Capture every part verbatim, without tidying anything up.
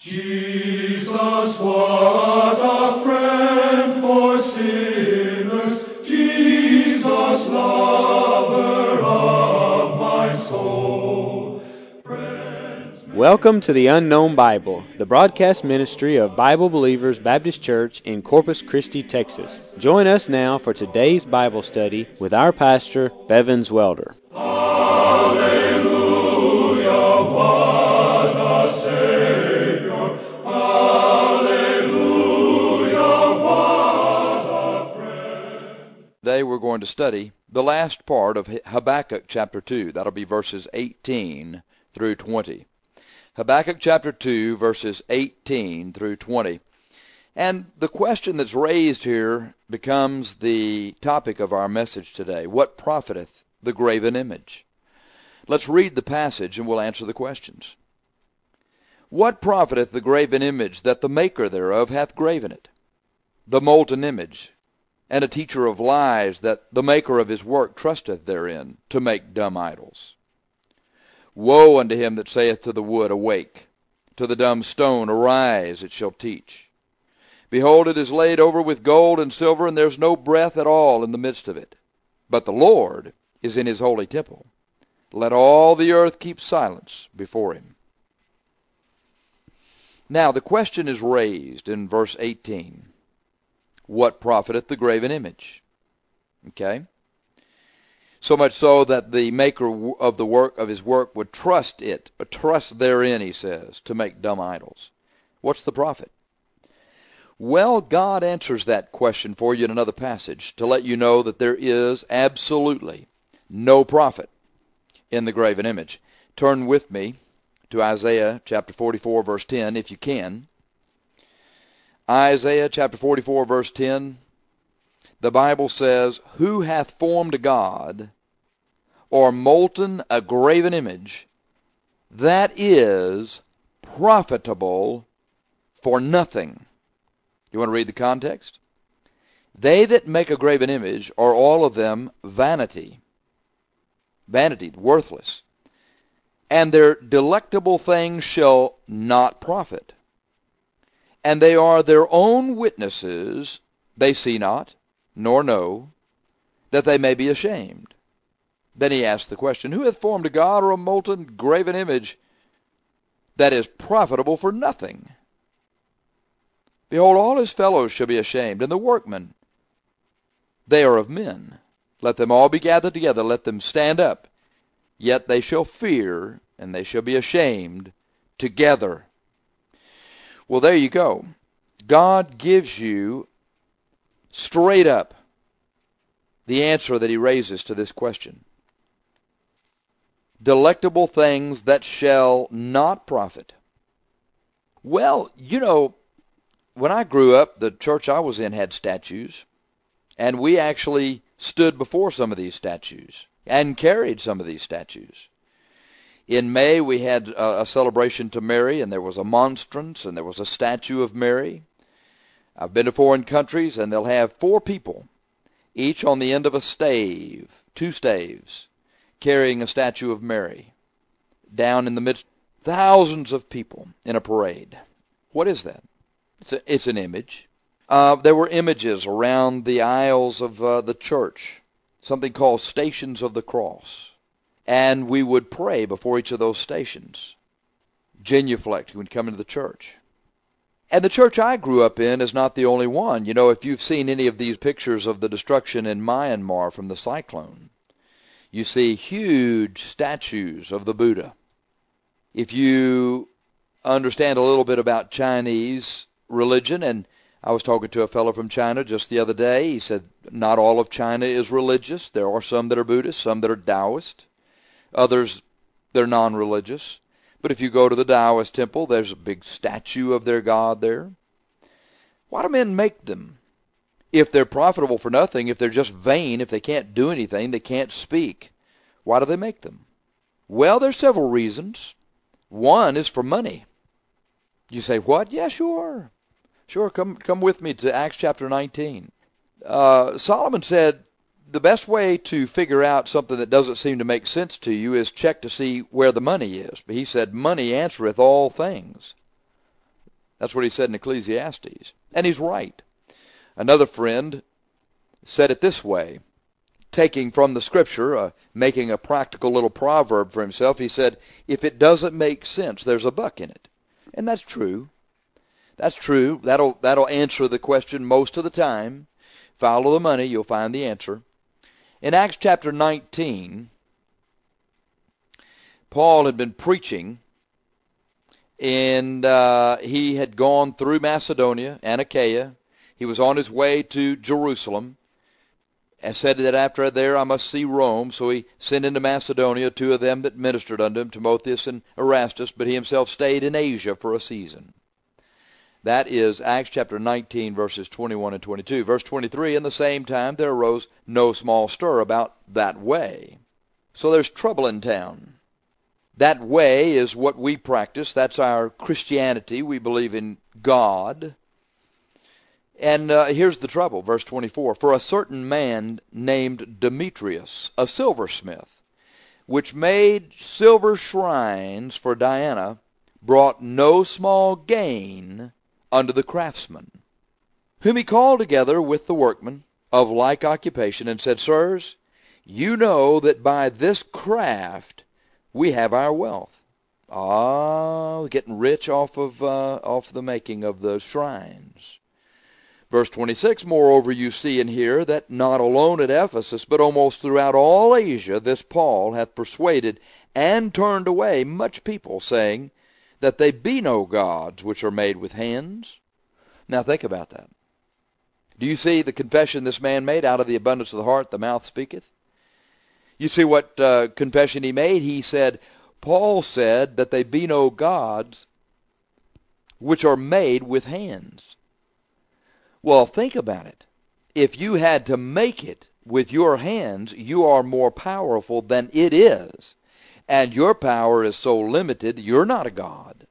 Jesus, what a friend for sinners, Jesus, lover of my soul. Friends, Welcome to the Unknown Bible, the broadcast ministry of Bible Believers Baptist Church in Corpus Christi, Texas. Join us now for today's Bible study with our pastor, Bevins Welder. Hallelujah, what a Savior. Hallelujah, what a friend. Today we're going to study the last part of Habakkuk chapter two. That'll be verses eighteen through twenty. Habakkuk chapter two, verses eighteen through twenty. And the question that's raised here becomes the topic of our message today. What profiteth the graven image? Let's read the passage and we'll answer the questions. What profiteth the graven image that the maker thereof hath graven it? The molten image, and a teacher of lies, that the maker of his work trusteth therein, to make dumb idols. Woe unto him that saith to the wood, Awake; to the dumb stone, Arise, it shall teach. Behold, it is laid over with gold and silver, and there's no breath at all in the midst of it. But the Lord is in his holy temple. Let all the earth keep silence before him. Now the question is raised in verse eighteen. What profiteth the graven image? Okay? So much so that the maker of the work of his work would trust it, or trust therein, he says, to make dumb idols. What's the profit? Well, God answers that question for you in another passage to let you know that there is absolutely no profit in the graven image. Turn with me to Isaiah chapter forty-four, verse ten, if you can. Isaiah chapter forty-four, verse ten. The Bible says, Who hath formed a god, or molten a graven image, that is profitable for nothing? You want to read the context? They that make a graven image are all of them vanity. Vanity, worthless. And their delectable things shall not profit. And they are their own witnesses, they see not, nor know, that they may be ashamed. Then he asked the question, Who hath formed a god or a molten graven image that is profitable for nothing? Behold, all his fellows shall be ashamed, and the workmen, they are of men. Let them all be gathered together, let them stand up. Yet they shall fear, and they shall be ashamed together. Well, there you go. God gives you straight up the answer that he raises to this question. Delectable things that shall not profit. Well, you know, when I grew up, the church I was in had statues, and we actually stood before some of these statues and carried some of these statues. In May, we had a, a celebration to Mary, and there was a monstrance, and there was a statue of Mary. I've been to foreign countries, and they'll have four people, each on the end of a stave, two staves, carrying a statue of Mary, down in the midst of thousands of people in a parade. What is that? It's, a, it's an image. Uh, there were images around the aisles of uh, the church, something called Stations of the Cross. And we would pray before each of those stations, genuflect when we come into the church. And the church I grew up in is not the only one. You know, if you've seen any of these pictures of the destruction in Myanmar from the cyclone, you see huge statues of the Buddha. If you understand a little bit about Chinese religion, and I was talking to a fellow from China just the other day, he said not all of China is religious. There are some that are Buddhist, some that are Taoist. Others, they're non-religious. But if you go to the Taoist temple, there's a big statue of their god there. Why do men make them? If they're profitable for nothing, if they're just vain, if they can't do anything, they can't speak, why do they make them? Well, there's several reasons. One is for money. You say, what? Yeah, sure. Sure, come, come with me to Acts chapter nineteen. Uh, Solomon said, the best way to figure out something that doesn't seem to make sense to you is check to see where the money is. But he said, money answereth all things. That's what he said in Ecclesiastes. And he's right. Another friend said it this way, taking from the Scripture, uh, making a practical little proverb for himself. He said, if it doesn't make sense, there's a buck in it. And that's true. That's true. That'll, that'll answer the question most of the time. Follow the money, you'll find the answer. In Acts chapter nineteen, Paul had been preaching, and uh, he had gone through Macedonia and Achaia. He was on his way to Jerusalem, and said that after there I must see Rome. So he sent into Macedonia two of them that ministered unto him, Timotheus and Erastus, but he himself stayed in Asia for a season. That is Acts chapter nineteen, verses twenty-one and twenty-two. Verse twenty-three, in the same time there arose no small stir about that way. So there's trouble in town. That way is what we practice. That's our Christianity. We believe in God. And uh, here's the trouble, verse twenty-four. For a certain man named Demetrius, a silversmith, which made silver shrines for Diana, brought no small gain unto the craftsmen, whom he called together with the workmen of like occupation, and said, Sirs, you know that by this craft we have our wealth. Ah, getting rich off of uh, off the making of the shrines. Verse twenty-six, moreover you see and hear that not alone at Ephesus, but almost throughout all Asia, this Paul hath persuaded and turned away much people, saying that they be no gods which are made with hands. Now think about that. Do you see the confession this man made? Out of the abundance of the heart the mouth speaketh. You see what uh, confession he made? He said, Paul said that they be no gods which are made with hands. Well, think about it. If you had to make it with your hands, you are more powerful than it is. And your power is so limited, you're not a god.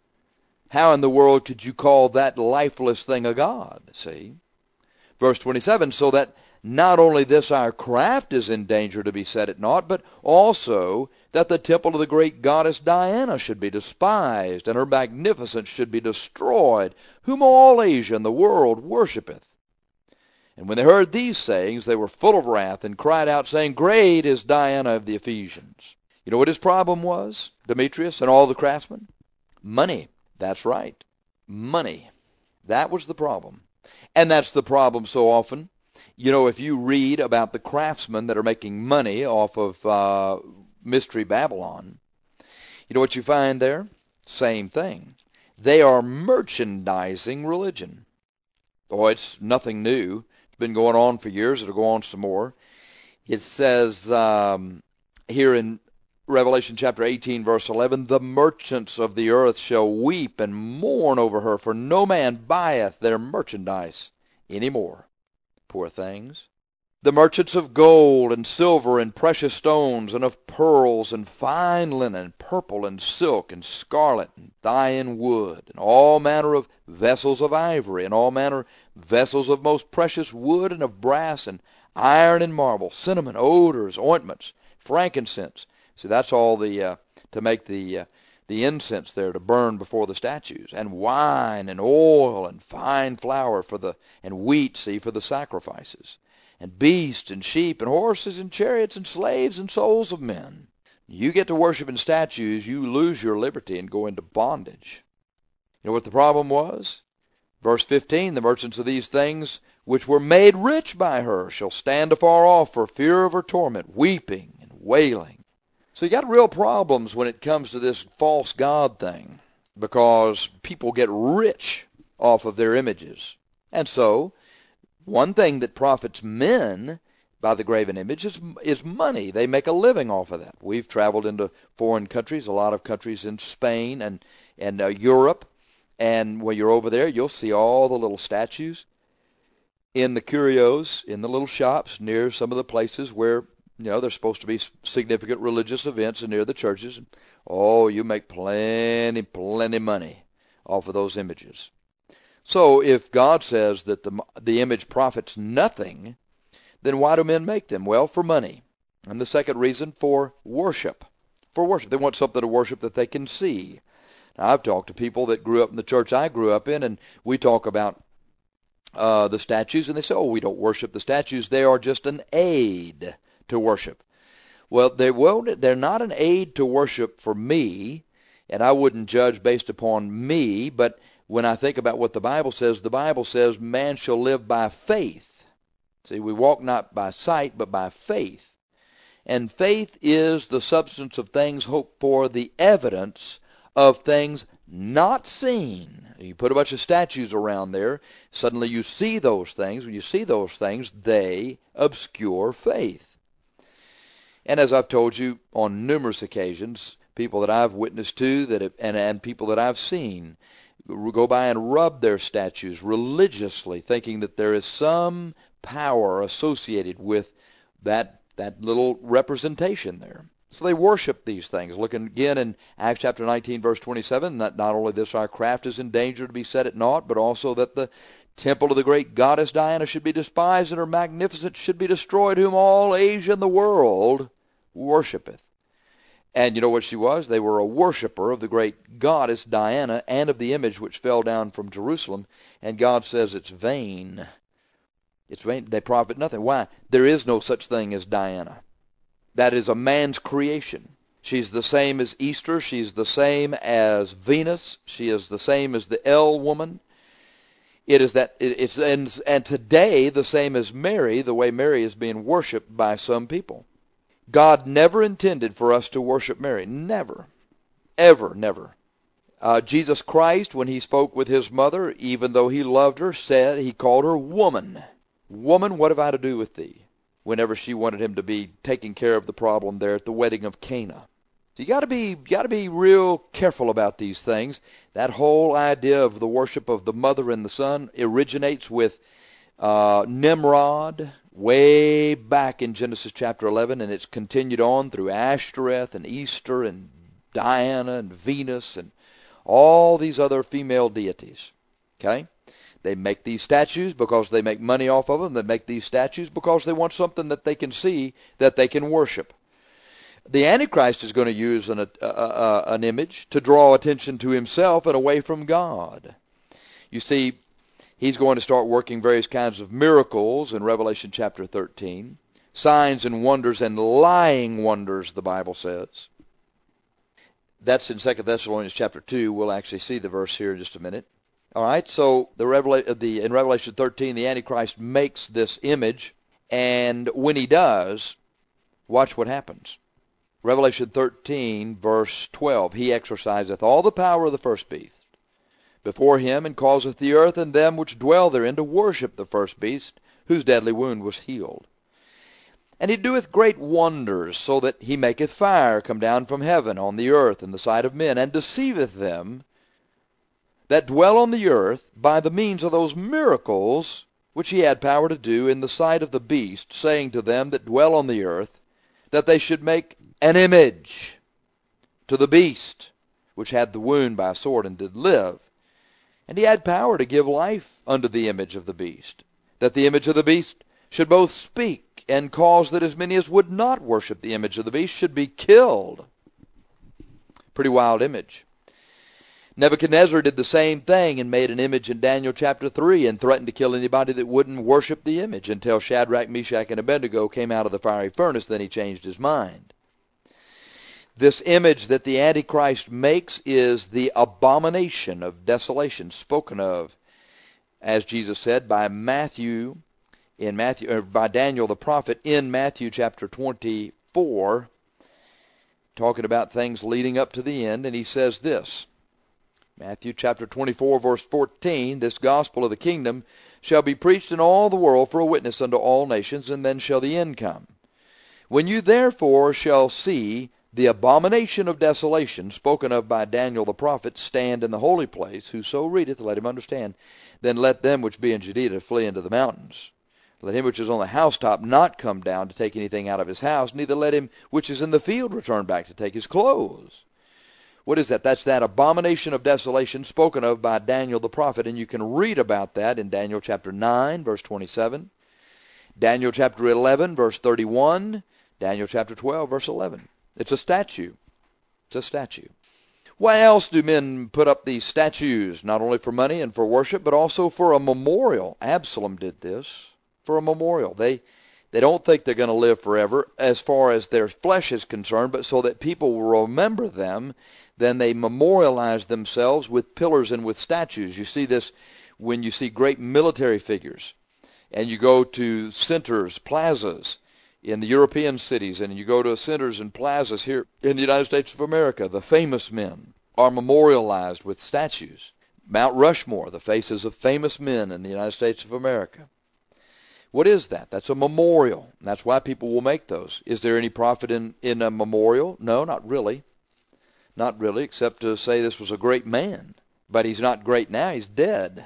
How in the world could you call that lifeless thing a god? See? Verse twenty-seven, so that not only this our craft is in danger to be set at naught, but also that the temple of the great goddess Diana should be despised, and her magnificence should be destroyed, whom all Asia and the world worshipeth. And when they heard these sayings, they were full of wrath, and cried out, saying, Great is Diana of the Ephesians. You know what his problem was, Demetrius and all the craftsmen? Money. That's right. Money. That was the problem. And that's the problem so often. You know, if you read about the craftsmen that are making money off of uh, Mystery Babylon, you know what you find there? Same thing. They are merchandising religion. Oh, it's nothing new. It's been going on for years. It'll go on some more. It says um, here in Revelation chapter eighteen, verse eleven, the merchants of the earth shall weep and mourn over her, for no man buyeth their merchandise any more. Poor things. The merchants of gold and silver and precious stones, and of pearls and fine linen, purple and silk and scarlet and thyine wood, and all manner of vessels of ivory, and all manner vessels of most precious wood, and of brass and iron and marble, cinnamon, odors, ointments, frankincense. See, that's all the uh, to make the uh, the incense there to burn before the statues, and wine and oil and fine flour for the and wheat, see, for the sacrifices, and beasts and sheep and horses and chariots and slaves and souls of men. You get to worshiping statues, you lose your liberty and go into bondage. You know what the problem was? Verse fifteen, the merchants of these things which were made rich by her shall stand afar off for fear of her torment, weeping and wailing. So you got real problems when it comes to this false god thing, because people get rich off of their images. And so, one thing that profits men by the graven image is, is money. They make a living off of that. We've traveled into foreign countries, a lot of countries in Spain and, and uh, Europe, and when you're over there, you'll see all the little statues in the curios, in the little shops near some of the places where, you know, there's supposed to be significant religious events and near the churches. Oh, you make plenty, plenty money off of those images. So if God says that the, the image profits nothing, then why do men make them? Well, for money. And the second reason, for worship. For worship. They want something to worship that they can see. Now, I've talked to people that grew up in the church I grew up in, and we talk about uh, the statues, and they say, oh, we don't worship the statues. They are just an aid to worship. Well, they won't, they're not an aid to worship for me, and I wouldn't judge based upon me, but when I think about what the Bible says, the Bible says man shall live by faith. See, we walk not by sight, but by faith. And faith is the substance of things hoped for, the evidence of things not seen. You put a bunch of statues around there, suddenly you see those things. When you see those things, they obscure faith. And as I've told you on numerous occasions, people that I've witnessed to that have, and, and people that I've seen go by and rub their statues religiously, thinking that there is some power associated with that, that little representation there. So they worship these things. Looking again in Acts chapter nineteen, verse twenty-seven, that not only this our craft is in danger to be set at naught, but also that the temple of the great goddess Diana should be despised, and her magnificence should be destroyed, whom all Asia and the world worshipeth. And you know what she was? They were a worshiper of the great goddess Diana and of the image which fell down from Jerusalem. And God says it's vain. It's vain. They profit nothing. Why? There is no such thing as Diana. That is a man's creation. She's the same as Easter. She's the same as Venus. She is the same as the El woman. It is that it's and, and today the same as Mary, the way Mary is being worshipped by some people. God never intended for us to worship Mary. Never. Ever, never. Uh, Jesus Christ, when he spoke with his mother, even though he loved her, said, he called her woman. Woman, what have I to do with thee? Whenever she wanted him to be taking care of the problem there at the wedding of Cana. So you got to be, got to be real careful about these things. That whole idea of the worship of the mother and the son originates with uh, Nimrod, way back in Genesis chapter eleven, and it's continued on through Ashtoreth and Easter and Diana and Venus and all these other female deities. Okay? They make these statues because they make money off of them. They make these statues because they want something that they can see, that they can worship. The Antichrist is going to use an, a, a, a, an image to draw attention to himself and away from God. You see, he's going to start working various kinds of miracles in Revelation chapter thirteen. Signs and wonders and lying wonders, the Bible says. That's in Second Thessalonians chapter two. We'll actually see the verse here in just a minute. All right, so the, Revela- the in Revelation thirteen, the Antichrist makes this image, and when he does, watch what happens. Revelation thirteen, verse twelve, he exerciseth all the power of the first beast before him, and causeth the earth and them which dwell therein to worship the first beast, whose deadly wound was healed. And he doeth great wonders, so that he maketh fire come down from heaven on the earth in the sight of men, and deceiveth them that dwell on the earth by the means of those miracles which he had power to do in the sight of the beast, saying to them that dwell on the earth, that they should make an image to the beast, which had the wound by a sword and did live. And he had power to give life unto the image of the beast, that the image of the beast should both speak, and cause that as many as would not worship the image of the beast should be killed. Pretty wild image. Nebuchadnezzar did the same thing and made an image in Daniel chapter three and threatened to kill anybody that wouldn't worship the image until Shadrach, Meshach, and Abednego came out of the fiery furnace. Then he changed his mind. This image that the Antichrist makes is the abomination of desolation spoken of, as Jesus said, by Matthew, in Matthew, or by Daniel the prophet in Matthew chapter twenty-four, talking about things leading up to the end, and he says this, Matthew chapter twenty-four, verse fourteen, this gospel of the kingdom shall be preached in all the world for a witness unto all nations, and then shall the end come. When you therefore shall see the abomination of desolation spoken of by Daniel the prophet stand in the holy place, whoso readeth, let him understand. Then let them which be in Judea flee into the mountains. Let him which is on the housetop not come down to take anything out of his house, neither let him which is in the field return back to take his clothes. What is that? That's that abomination of desolation spoken of by Daniel the prophet, and you can read about that in Daniel chapter nine, verse twenty-seven, Daniel chapter eleven, verse thirty-one, Daniel chapter twelve, verse eleven. It's a statue. It's a statue. Why else do men put up these statues, not only for money and for worship, but also for a memorial? Absalom did this, for a memorial. They they don't think they're going to live forever as far as their flesh is concerned, but so that people will remember them, then they memorialize themselves with pillars and with statues. You see this when you see great military figures, and you go to centers, plazas, in the European cities, and you go to centers and plazas here in the United States of America, the famous men are memorialized with statues. Mount Rushmore, the faces of famous men in the United States of America. What is that? That's a memorial. And that's why people will make those. Is there any profit in, in a memorial? No, not really. Not really, except to say this was a great man. But he's not great now, he's dead.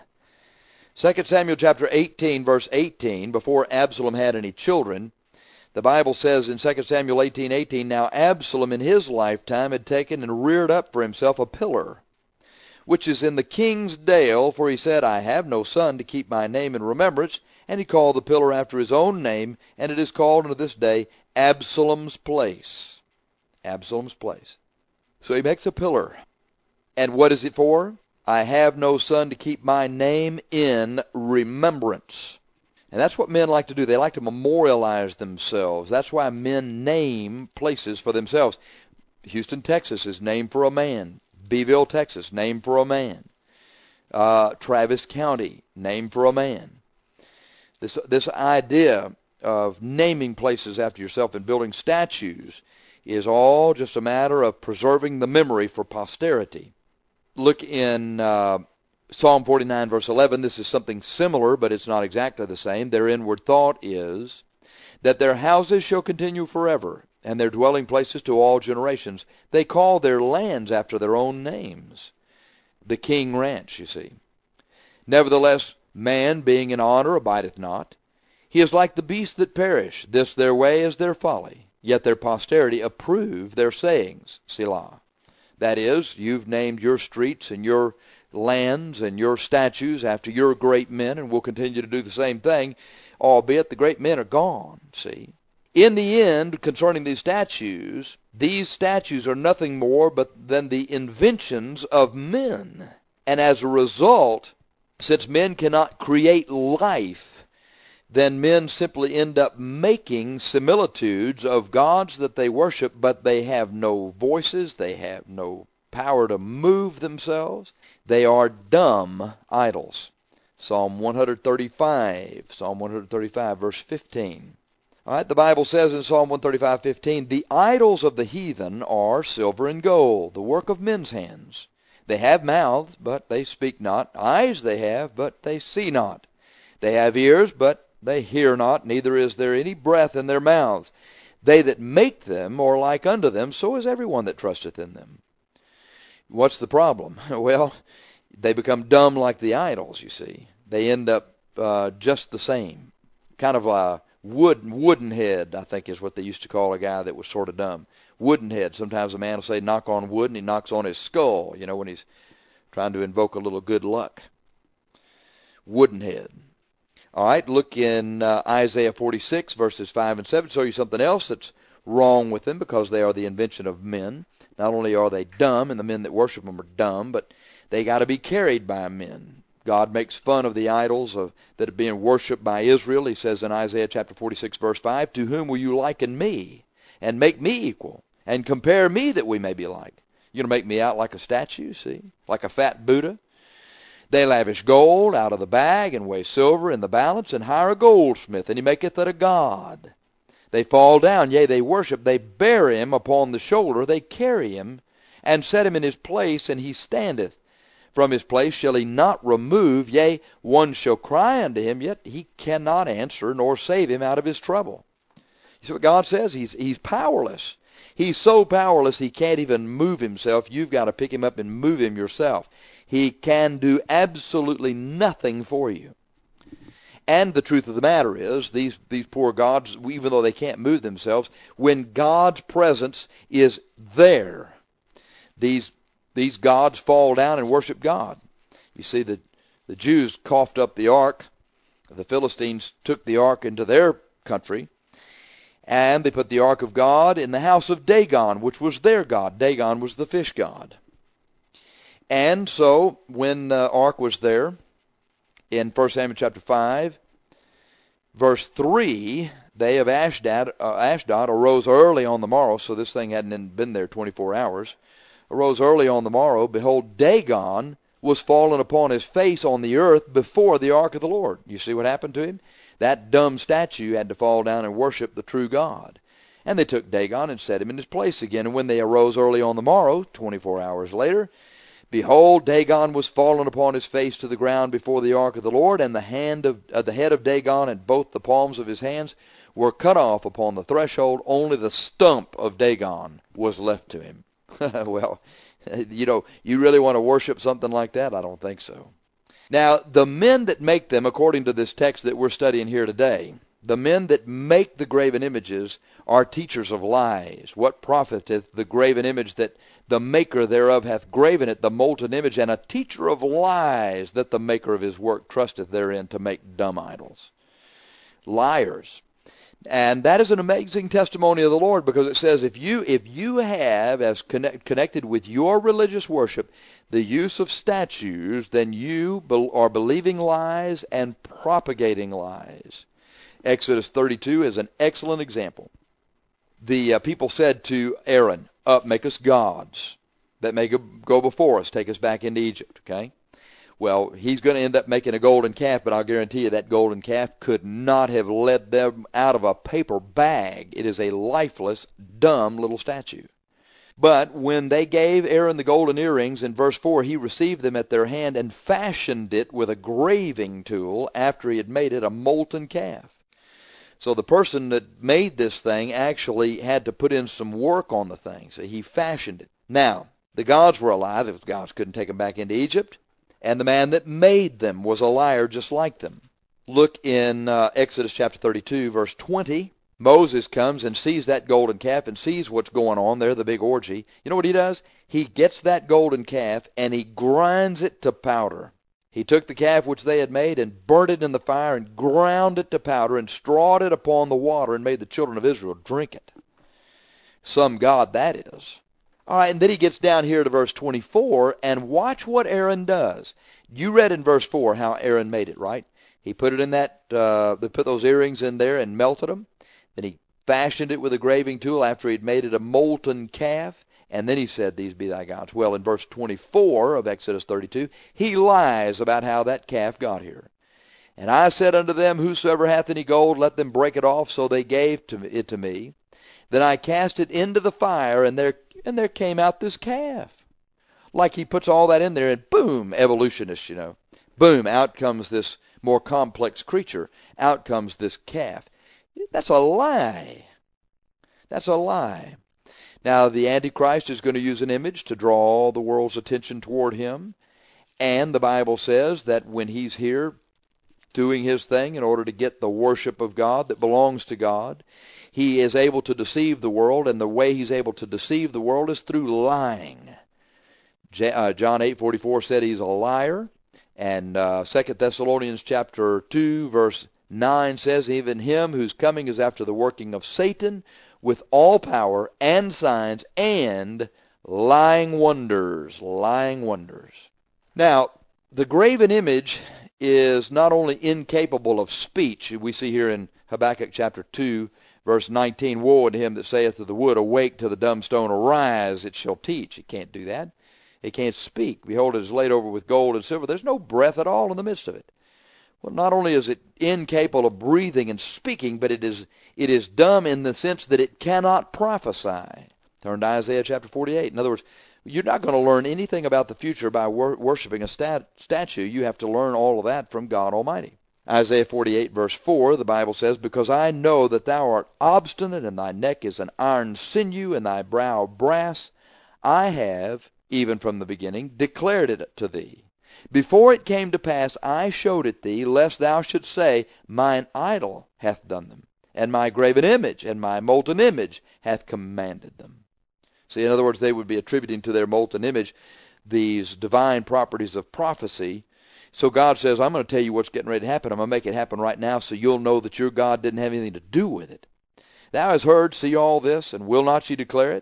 Second Samuel chapter eighteen, verse eighteen, before Absalom had any children, the Bible says in Second Samuel eighteen eighteen, now Absalom in his lifetime had taken and reared up for himself a pillar, which is in the king's dale, for he said, I have no son to keep my name in remembrance. And he called the pillar after his own name, and it is called unto this day Absalom's place. Absalom's place. So he makes a pillar. And what is it for? I have no son to keep my name in remembrance. And that's what men like to do. They like to memorialize themselves. That's why men name places for themselves. Houston, Texas is named for a man. Beeville, Texas, named for a man. Uh, Travis County, named for a man. This, this idea of naming places after yourself and building statues is all just a matter of preserving the memory for posterity. Look in uh, Psalm forty-nine, verse eleven. This is something similar, but it's not exactly the same. Their inward thought is that their houses shall continue forever, and their dwelling places to all generations. They call their lands after their own names. The King Ranch, you see. Nevertheless, man, being in honor, abideth not. He is like the beasts that perish. This their way is their folly. Yet their posterity approve their sayings. Selah. That is, you've named your streets and your lands and your statues after your great men, and will continue to do the same thing, albeit the great men are gone, see. In the end, concerning these statues, these statues are nothing more but than the inventions of men. And as a result, since men cannot create life, then men simply end up making similitudes of gods that they worship, but they have no voices, they have no power to move themselves. They are dumb idols. Psalm one thirty-five, Psalm one thirty-five, verse fifteen. All right, the Bible says in Psalm one thirty-five, fifteen, the idols of the heathen are silver and gold, the work of men's hands. They have mouths, but they speak not. Eyes they have, but they see not. They have ears, but they hear not, neither is there any breath in their mouths. They that make them are like unto them, so is everyone that trusteth in them. What's the problem? Well, they become dumb like the idols, you see. They end up uh, just the same. Kind of a wood, wooden head, I think is what they used to call a guy that was sort of dumb. Wooden head. Sometimes a man will say, knock on wood, and he knocks on his skull, you know, when he's trying to invoke a little good luck. Wooden head. All right, look in uh, Isaiah forty-six, verses five and seven. Show you something else that's wrong with them, because they are the invention of men. Not only are they dumb, and the men that worship them are dumb, but they got to be carried by men. God makes fun of the idols of, that are being worshipped by Israel. He says in Isaiah chapter forty-six, verse five, to whom will you liken me, and make me equal, and compare me that we may be like? You're going to make me out like a statue, see, like a fat Buddha? They lavish gold out of the bag, and weigh silver in the balance, and hire a goldsmith, and he maketh it a god. They fall down, yea, they worship. They bear him upon the shoulder, they carry him, and set him in his place, and he standeth. From his place shall he not remove, yea, one shall cry unto him, yet he cannot answer, nor save him out of his trouble. You see what God says? He's, he's powerless. He's so powerless he can't even move himself. You've got to pick him up and move him yourself. He can do absolutely nothing for you. And the truth of the matter is, these, these poor gods, even though they can't move themselves, when God's presence is there, these, these gods fall down and worship God. You see, the, the Jews coughed up the ark. The Philistines took the ark into their country, and they put the ark of God in the house of Dagon, which was their god. Dagon was the fish god. And so when the ark was there, in First Samuel chapter five, verse three, they of Ashdod, uh, Ashdod arose early on the morrow, so this thing hadn't been there twenty-four hours, arose early on the morrow, behold, Dagon was fallen upon his face on the earth before the ark of the Lord. You see what happened to him? That dumb statue had to fall down and worship the true God. And they took Dagon and set him in his place again. And when they arose early on the morrow, twenty-four hours later, behold, Dagon was fallen upon his face to the ground before the ark of the Lord, and the hand of uh, the head of Dagon and both the palms of his hands were cut off upon the threshold. Only the stump of Dagon was left to him. Well, you know, you really want to worship something like that? I don't think so. Now, the men that make them, according to this text that we're studying here today, the men that make the graven images are teachers of lies. What profiteth the graven image that the maker thereof hath graven it, the molten image, and a teacher of lies that the maker of his work trusteth therein to make dumb idols? Liars. And that is an amazing testimony of the Lord, because it says if you if you have, as connect, connected with your religious worship, the use of statues, then you be, are believing lies and propagating lies. Exodus thirty-two is an excellent example. The uh, people said to Aaron, up, make us gods that may go, go before us, take us back into Egypt, okay? Well, he's going to end up making a golden calf, but I'll guarantee you that golden calf could not have led them out of a paper bag. It is a lifeless, dumb little statue. But when they gave Aaron the golden earrings, in verse four, he received them at their hand and fashioned it with a graving tool after he had made it a molten calf. So the person that made this thing actually had to put in some work on the thing. So he fashioned it. Now, the gods were alive. If gods couldn't take them back into Egypt. And the man that made them was a liar just like them. Look in uh, Exodus chapter thirty-two, verse twenty. Moses comes and sees that golden calf and sees what's going on there, the big orgy. You know what he does? He gets that golden calf and he grinds it to powder. He took the calf which they had made and burnt it in the fire and ground it to powder and strawed it upon the water and made the children of Israel drink it. Some God that is. All right, and then he gets down here to verse twenty-four, and watch what Aaron does. You read in verse four how Aaron made it, right? He put it in that, uh, they put those earrings in there and melted them. Then he fashioned it with a graving tool after he'd made it a molten calf. And then he said, these be thy gods. Well, in verse twenty-four of Exodus thirty-two, he lies about how that calf got here. And I said unto them, whosoever hath any gold, let them break it off. So they gave to it to me. Then I cast it into the fire, and there and there came out this calf. Like he puts all that in there, and boom, evolutionists, you know. Boom, out comes this more complex creature. Out comes this calf. That's a lie. That's a lie. Now, the Antichrist is going to use an image to draw the world's attention toward him. And the Bible says that when he's here doing his thing in order to get the worship of God that belongs to God, he is able to deceive the world, and the way he's able to deceive the world is through lying. J- uh, John eight forty-four said he's a liar, and uh, Second Thessalonians chapter two, verse nine says, even him whose coming is after the working of Satan, with all power and signs and lying wonders, lying wonders. Now, the graven image is not only incapable of speech. We see here in Habakkuk chapter two, verse nineteen, woe unto him that saith to the wood, awake, to the dumb stone, arise, it shall teach. It can't do that. It can't speak. Behold, it is laid over with gold and silver. There's no breath at all in the midst of it. Well, not only is it incapable of breathing and speaking, but it is it is dumb in the sense that it cannot prophesy. Turn to Isaiah chapter forty-eight. In other words, you're not going to learn anything about the future by wor- worshiping a stat- statue. You have to learn all of that from God Almighty. Isaiah forty-eight, verse four, the Bible says, because I know that thou art obstinate, and thy neck is an iron sinew, and thy brow brass, I have, even from the beginning, declared it to thee. Before it came to pass, I showed it thee, lest thou shouldst say, mine idol hath done them, and my graven image and my molten image hath commanded them. See, in other words, they would be attributing to their molten image these divine properties of prophecy. So God says, I'm going to tell you what's getting ready to happen. I'm going to make it happen right now so you'll know that your God didn't have anything to do with it. Thou hast heard, see all this, and will not ye declare it?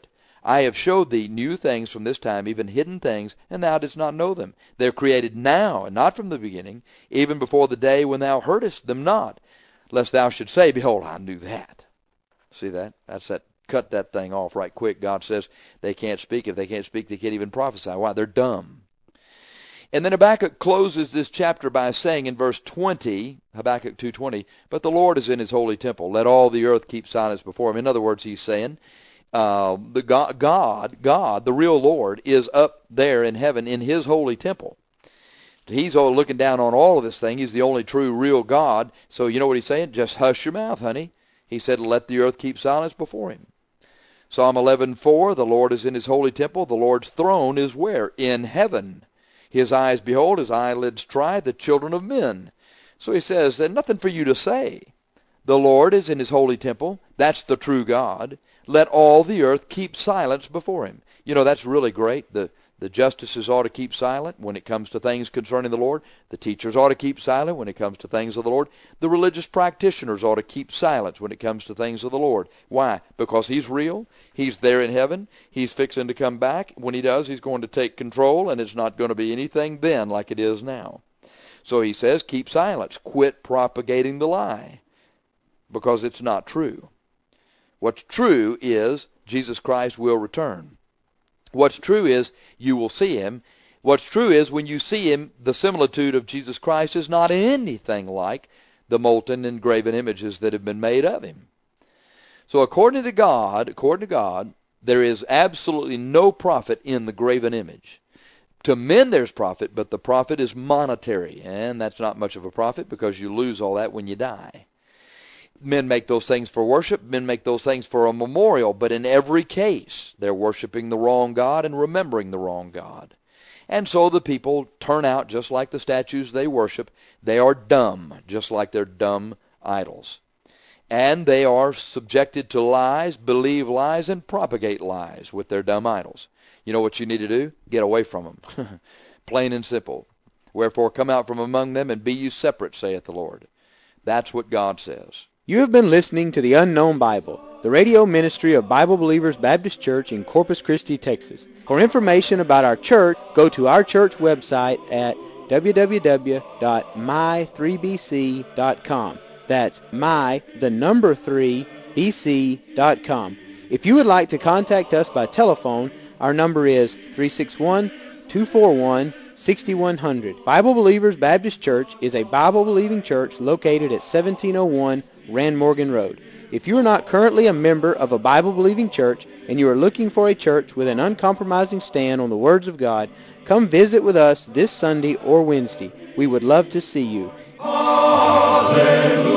I have showed thee new things from this time, even hidden things, and thou didst not know them. They are created now, and not from the beginning, even before the day when thou heardest them not, lest thou shouldst say, Behold, I knew that. See that? That's that. Cut that thing off right quick. God says they can't speak. If they can't speak, they can't even prophesy. Why? They're dumb. And then Habakkuk closes this chapter by saying in verse twenty, Habakkuk two twenty, but the Lord is in his holy temple. Let all the earth keep silence before him. In other words, he's saying uh, the God, God, God, the real Lord, is up there in heaven in his holy temple. He's all looking down on all of this thing. He's the only true, real God. So you know what he's saying? Just hush your mouth, honey. He said, let the earth keep silence before him. Psalm eleven four, the Lord is in his holy temple. The Lord's throne is where? In heaven. His eyes behold, his eyelids try the children of men. So he says, there's nothing for you to say. The Lord is in his holy temple. That's the true God. Let all the earth keep silence before him. You know, that's really great. The, the justices ought to keep silent when it comes to things concerning the Lord. The teachers ought to keep silent when it comes to things of the Lord. The religious practitioners ought to keep silence when it comes to things of the Lord. Why? Because he's real. He's there in heaven. He's fixing to come back. When he does, he's going to take control, and it's not going to be anything then like it is now. So he says, keep silence. Quit propagating the lie, because it's not true. What's true is Jesus Christ will return. What's true is you will see him. What's true is when you see him, the similitude of Jesus Christ is not anything like the molten and graven images that have been made of him. So according to God, according to God, there is absolutely no profit in the graven image. To men there's profit, but the profit is monetary, and that's not much of a profit because you lose all that when you die. Men make those things for worship. Men make those things for a memorial. But in every case, they're worshiping the wrong God and remembering the wrong God. And so the people turn out just like the statues they worship. They are dumb, just like their dumb idols. And they are subjected to lies, believe lies, and propagate lies with their dumb idols. You know what you need to do? Get away from them. Plain and simple. Wherefore come out from among them and be you separate, saith the Lord. That's what God says. You have been listening to The Unknown Bible, the radio ministry of Bible Believers Baptist Church in Corpus Christi, Texas. For information about our church, go to our church website at w w w dot my three b c dot com. That's my, the number three, b c dot com. If you would like to contact us by telephone, our number is three six one, two four one, six one zero zero. Bible Believers Baptist Church is a Bible-believing church located at seventeen oh one Rand Morgan Road. If you are not currently a member of a Bible-believing church and you are looking for a church with an uncompromising stand on the words of God, come visit with us this Sunday or Wednesday. We would love to see you. Hallelujah.